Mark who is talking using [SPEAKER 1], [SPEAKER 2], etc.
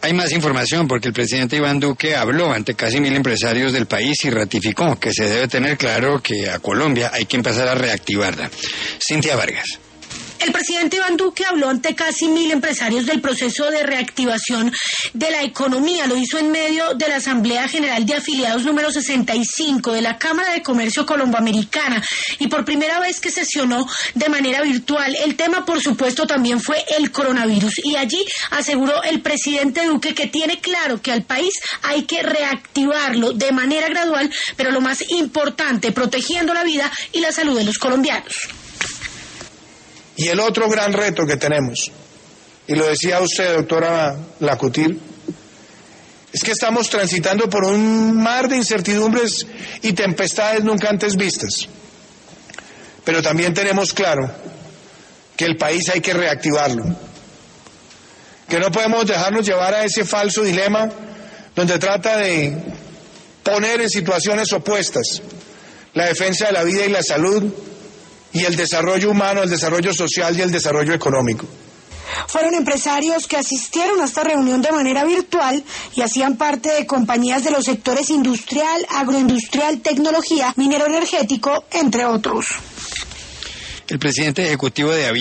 [SPEAKER 1] Hay más información porque el presidente Iván Duque habló ante casi 1.000 empresarios del país y ratificó que se debe tener claro que a Colombia hay que empezar a reactivarla. Cintia Vargas.
[SPEAKER 2] El presidente Iván Duque habló ante casi 1.000 empresarios del proceso de reactivación de la economía. Lo hizo en medio de la Asamblea General de Afiliados número 65 de la Cámara de Comercio Colomboamericana y por primera vez que sesionó de manera virtual. El tema, por supuesto, también fue el coronavirus y allí aseguró el presidente Duque que tiene claro que al país hay que reactivarlo de manera gradual, pero lo más importante, protegiendo la vida y la salud de los colombianos.
[SPEAKER 3] Y el otro gran reto que tenemos, y lo decía usted, doctora Lacutir, es que estamos transitando por un mar de incertidumbres y tempestades nunca antes vistas. Pero también tenemos claro que el país hay que reactivarlo, que no podemos dejarnos llevar a ese falso dilema donde trata de poner en situaciones opuestas la defensa de la vida y la salud y el desarrollo humano, el desarrollo social y el desarrollo económico.
[SPEAKER 2] Fueron empresarios que asistieron a esta reunión de manera virtual y hacían parte de compañías de los sectores industrial, agroindustrial, tecnología, minero energético, entre otros.
[SPEAKER 1] El presidente ejecutivo de